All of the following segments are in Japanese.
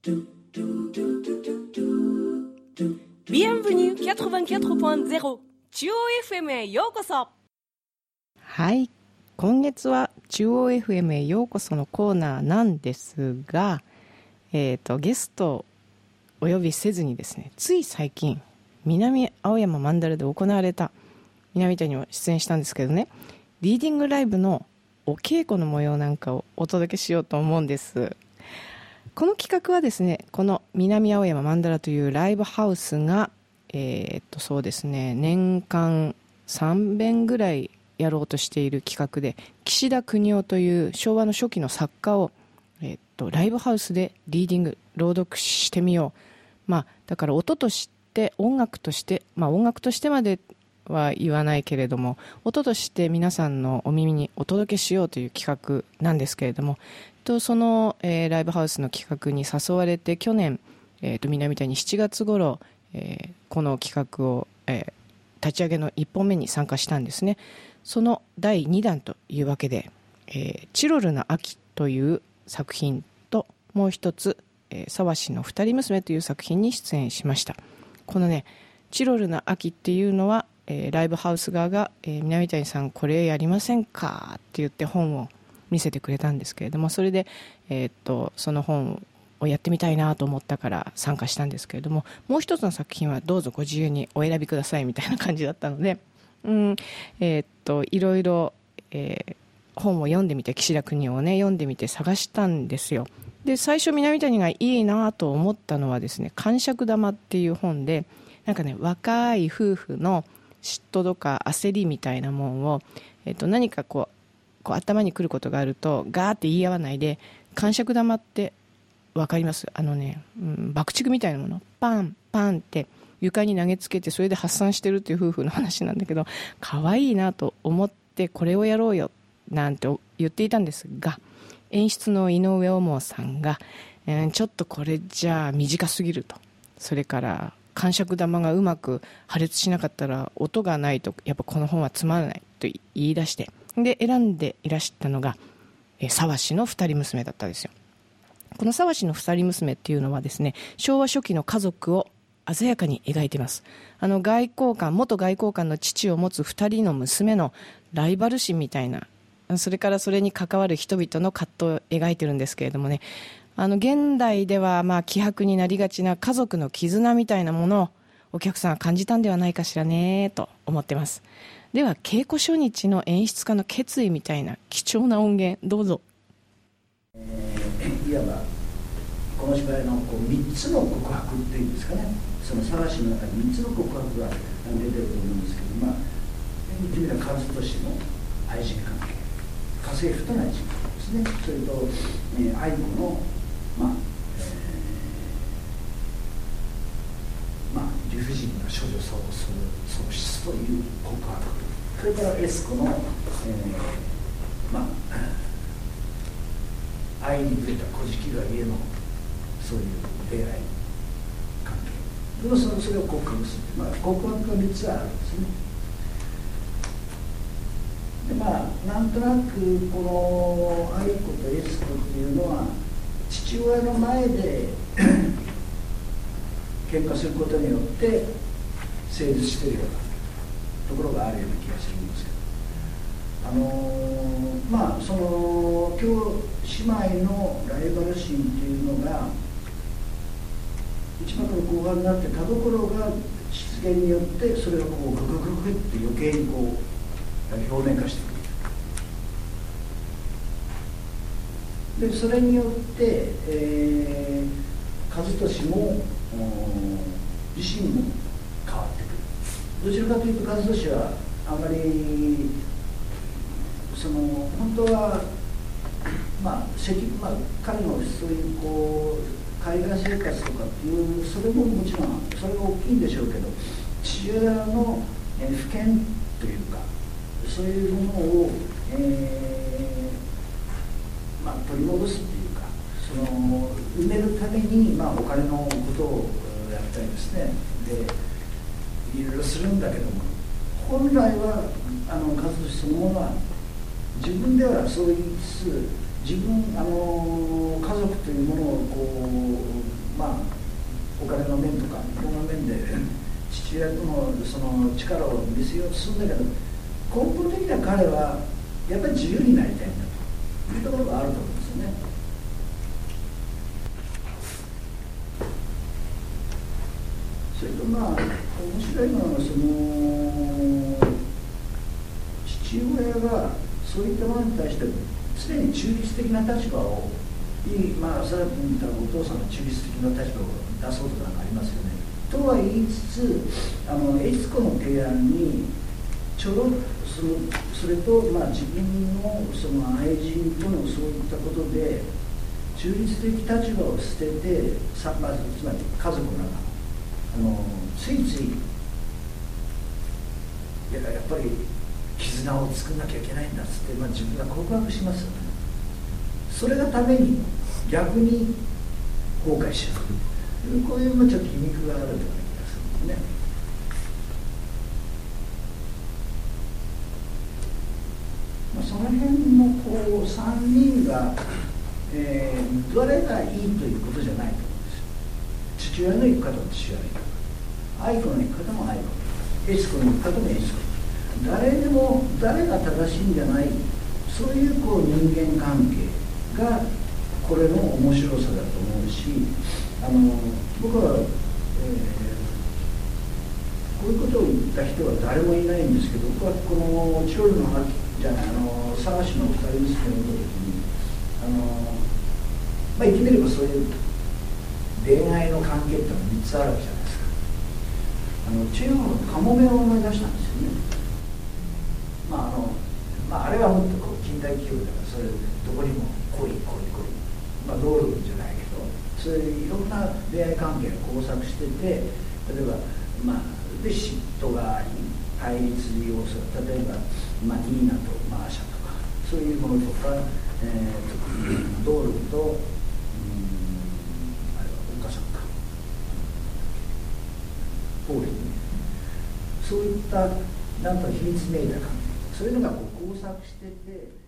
Bienvenue 84.0 中央 FM へようこそ。 はい、今月は中央 FM へようこそのコーナーなんですが、ゲストをお呼びせずにですね、つい最近南青山マンダラで行われた南谷にも出演したんですけどね、リーディングライブのお稽古の模様なんかをお届けしようと思うんです。この企画はですね、この南青山マンダラというライブハウスがそうですね、年間3遍ぐらいやろうとしている企画で、岸田邦夫という昭和の初期の作家を、ライブハウスでリーディング朗読してみよう。だから音として音楽として、音楽としてまでは言わないけれども、音として皆さんのお耳にお届けしようという企画なんですけれども、その、ライブハウスの企画に誘われて去年、南みたいに7月頃、この企画を、立ち上げの1本目に参加したんですね。その第2弾というわけで、チロルな秋という作品と、もう一つ、沢氏の二人娘という作品に出演しました。このね、チロルな秋っていうのは、ライブハウス側が、南谷さんこれやりませんかって言って本を見せてくれたんですけれども、それで、その本をやってみたいなと思ったから参加したんですけれども、もう一つの作品はどうぞご自由にお選びくださいみたいな感じだったので、いろいろ、本を読んでみて、岸田邦夫をね読んでみて探したんですよ。で、最初南谷がいいなと思ったのはですね、感触玉っていう本で、なんかね、若い夫婦の嫉妬とか焦りみたいなもんを、何かこう頭に来ることがあるとガーって言い合わないで、感触玉って分かります？爆竹みたいなものパンパンって床に投げつけて、それで発散してるっていう夫婦の話なんだけど、可愛いなと思ってこれをやろうよなんて言っていたんですが、演出の井上桃さんが、ちょっとこれじゃあ短すぎると、それから感触玉がうまく破裂しなかったら音がないとやっぱこの本はつまらないと言い出して、で選んでいらしたのが沢氏の二人娘だったんですよ。この沢氏の二人娘っていうのはですね、昭和初期の家族を鮮やかに描いています。元外交官の父を持つ二人の娘のライバル心みたいな、それからそれに関わる人々の葛藤を描いてるんですけれどもね、現代では希薄になりがちな家族の絆みたいなものをお客さんは感じたんではないかしらねと思ってます。では稽古初日の演出家の決意みたいな貴重な音源どうぞ。 いわばこの芝居の3つの告白っていうんですかね、その沢氏の中に3つの告白が出てると思うんですけど、言ってみたら数としての愛人関係、家政婦との愛人関係ですね、それと、愛子の理不尽な処女喪失という告白、それからエスコの、愛に触れた古事記が家のそういう出会い関係、それを告白する、告白が3つあるんですね。でなんとなくこの愛子とエスコっていうのは父親の前で喧嘩することによって成立しているようなところがあるような気がするんですけど、その姉妹のライバル心っていうのが一幕の後半になって田所が出現によってそれがググググって余計に表面化してくる。でそれによって、和俊も自身も変わってくる。どちらかというと和俊はあまり本当は彼のそういう海外生活とかっていうそれももちろんそれが大きいんでしょうけど、父親の不見というかそういうものを、取り戻すっていうか埋めるために、お金のことをやったりですね、でいろいろするんだけども、本来は和俊そのものは自分ではそう言いつつ、家族というものをの面とかこの面で父親とのその力を見せようとするんだけど、根本的には彼はやっぱり自由になりたいんだというところがあると思うんですよね。それとまあ面白いのはその父親がそういったものに対して常に中立的な立場をまあさっき言ったお父さんの中立的な立場を出そうとかありますよね。とは言いつつ悦子の提案にちょろっとそれと、まあ、自分のその愛人とのそういったことで中立的立場を捨ててつまり家族の中ついついやっぱり絆を作んなきゃいけないんだっつって、まあ、自分が告白しますよね。それがために逆に後悔しちゃう、こういうちょっと皮肉があるような気がするんですね。まあ、その辺のこう3人が、どれがいいということじゃないと思うんですよ。父親の行く方も父親の行く方、愛子の行く方も愛子、悦子の行く方も悦子、誰でも誰が正しいんじゃない、そういうこう人間関係がこれの面白さだと思うし、僕は、こういうことを言った人は誰もいないんですけど、僕はこのチロルのじゃない沢氏の二人娘を見た時にまあ、言ってみればそういう恋愛の関係ってのは3つあるわけじゃないですか。中国のカモメを思い出したんですよね。あれはもっとこう近代記憶だから、それどこにも恋、まあ道路じゃないけど、そういういろんな恋愛関係が交錯してて、例えばで嫉妬があり対立要素、例えば、ニーナとマーシャとかそういうものとか、ドールと、あれはお母さんかポール、そういったなんと秘密めいた関係、そういうのがこう交錯してて、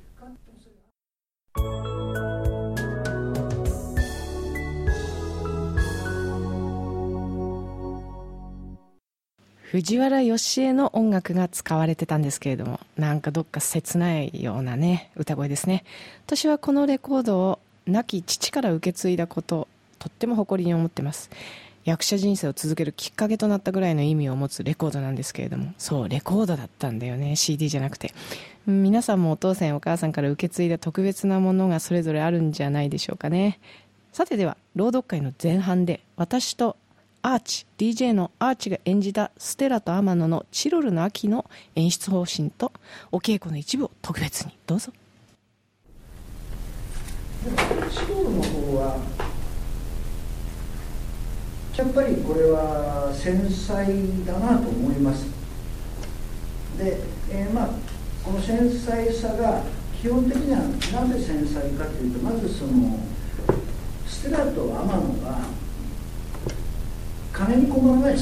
藤原芳恵の音楽が使われてたんですけれども、なんかどっか切ないようなね歌声ですね。私はこのレコードを亡き父から受け継いだこととっても誇りに思ってます。役者人生を続けるきっかけとなったぐらいの意味を持つレコードなんですけれども、そうレコードだったんだよね、 CD じゃなくて。皆さんもお父さんやお母さんから受け継いだ特別なものがそれぞれあるんじゃないでしょうかね。さてでは朗読会の前半で私とアーチ DJ のアーチが演じたステラと天野のチロルの秋の演出方針とお稽古の一部を特別にどうぞ。 チロルの方はやっぱりこれは繊細だなと思います。で、この繊細さが基本的にはなぜ繊細かというと、まずそのステラと天野が金に困らない存在である。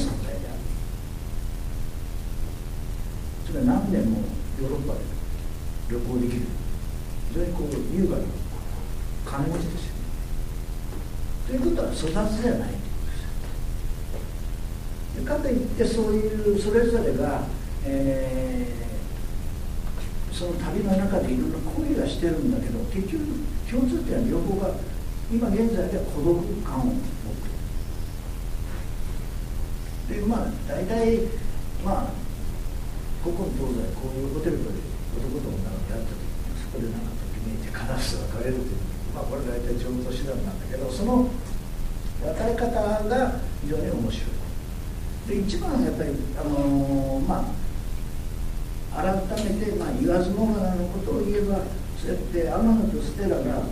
それは何年もヨーロッパで旅行できる、非常にこう優雅な金持ちですよね。ということは粗雑じゃないということです。かといってそういうそれぞれが、その旅の中でいろんな恋がしてるんだけど、結局共通点は両方が今現在では孤独感を持っている。で大体ここの東西こういうホテルで男と女がやった時にそこでなんかときめいて必ず別れるという、これ大体上等手段なんだけど、その別れ方が非常に面白い。で一番やっぱり改めて言わずもがなのことを言えば、そうやって天野とステラが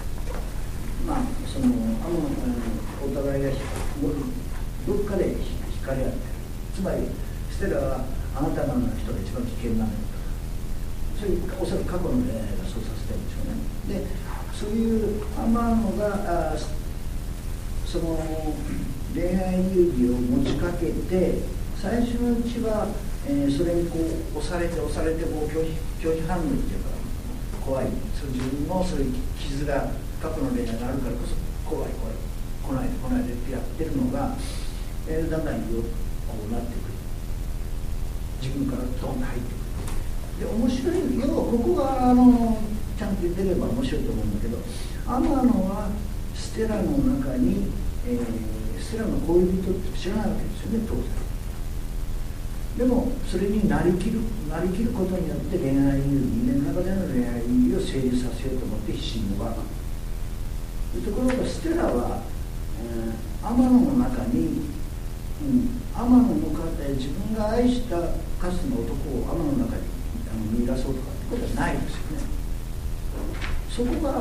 そのお互いがどっかで惹かれ合ってる。つまりステラはあなたのような人が一番危険なのよと、そういうおそらく過去の恋愛がそうさせてるんでしょうね。でそういう天野がその恋愛遊戯を持ちかけて、最初のうちは、それにこう押されてこう拒否反応っていうか怖い、自分のそういう傷が過去の恋愛があるからこそ怖い来ないでってやってるのが、 だんだんこうなってくる、自分からドンと入ってくる。で面白い、要はここがちゃんと出れば面白いと思うんだけど、天野はステラの中に、ステラの恋人って知らないわけですよね、当然。でもそれになりきることによって恋愛人間の中での恋愛を成立させようと思って必死にもがく。ところがステラは、天野の中に、天野の方へ自分が愛したかつての男を天野の中に見出そうとかってことはないですよね。そこが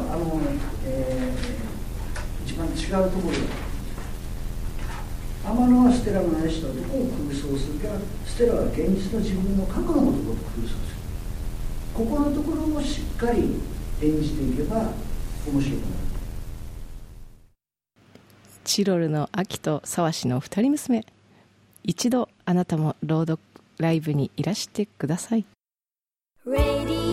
一番違うところだ。天野はステラの愛した男を空想するから、ステラは現実の自分の過去の男と空想する。ここのところをしっかり演じていけば面白くなる。 チロルの秋と沢氏の二人娘、一度あなたも朗読ライブにいらしてください。 Radio